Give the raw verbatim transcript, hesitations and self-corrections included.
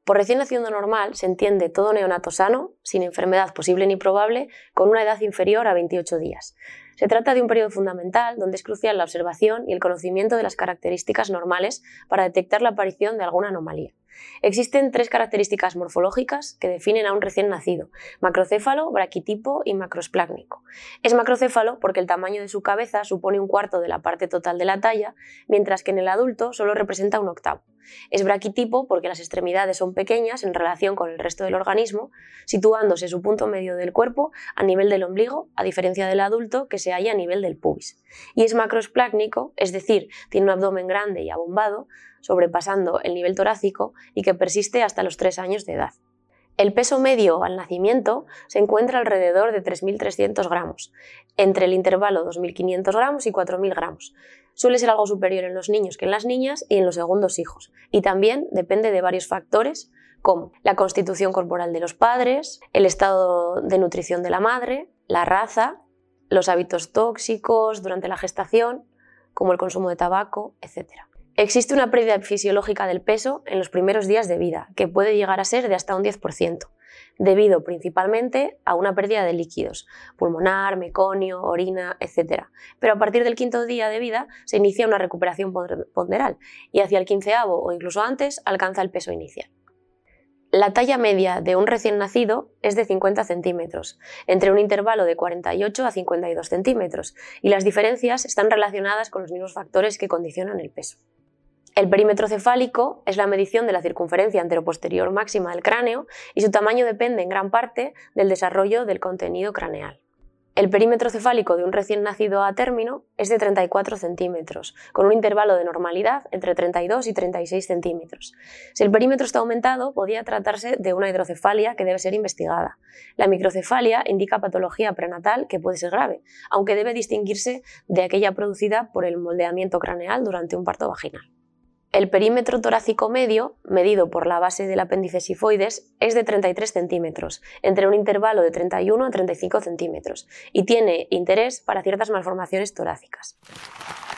Por recién nacido normal se entiende todo neonato sano, sin enfermedad posible ni probable, con una edad inferior a veintiocho días. Se trata de un periodo fundamental donde es crucial la observación y el conocimiento de las características normales para detectar la aparición de alguna anomalía. Existen tres características morfológicas que definen a un recién nacido: macrocéfalo, braquitipo y macroesplácnico. Es macrocéfalo porque el tamaño de su cabeza supone un cuarto de la parte total de la talla, mientras que en el adulto solo representa un octavo. Es braquitipo porque las extremidades son pequeñas en relación con el resto del organismo, situándose su punto medio del cuerpo a nivel del ombligo, a diferencia del adulto que se halla a nivel del pubis. Y es macroesplácnico, es decir, tiene un abdomen grande y abombado, sobrepasando el nivel torácico y que persiste hasta los tres años de edad. El peso medio al nacimiento se encuentra alrededor de tres mil trescientos gramos, entre el intervalo dos mil quinientos gramos y cuatro mil gramos. Suele ser algo superior en los niños que en las niñas y en los segundos hijos, y también depende de varios factores como la constitución corporal de los padres, el estado de nutrición de la madre, la raza, los hábitos tóxicos durante la gestación, como el consumo de tabaco, etcétera. Existe una pérdida fisiológica del peso en los primeros días de vida, que puede llegar a ser de hasta un diez por ciento, debido principalmente a una pérdida de líquidos, pulmonar, meconio, orina, etcétera. Pero a partir del quinto día de vida se inicia una recuperación ponderal y hacia el quinceavo o incluso antes alcanza el peso inicial. La talla media de un recién nacido es de cincuenta centímetros, entre un intervalo de cuarenta y ocho a cincuenta y dos centímetros, y las diferencias están relacionadas con los mismos factores que condicionan el peso. El perímetro cefálico es la medición de la circunferencia anteroposterior máxima del cráneo y su tamaño depende en gran parte del desarrollo del contenido craneal. El perímetro cefálico de un recién nacido a término es de treinta y cuatro centímetros, con un intervalo de normalidad entre treinta y dos y treinta y seis centímetros. Si el perímetro está aumentado, podría tratarse de una hidrocefalia que debe ser investigada. La microcefalia indica patología prenatal que puede ser grave, aunque debe distinguirse de aquella producida por el moldeamiento craneal durante un parto vaginal. El perímetro torácico medio, medido por la base del apéndice sifoides, es de treinta y tres centímetros, entre un intervalo de treinta y uno a treinta y cinco centímetros, y tiene interés para ciertas malformaciones torácicas.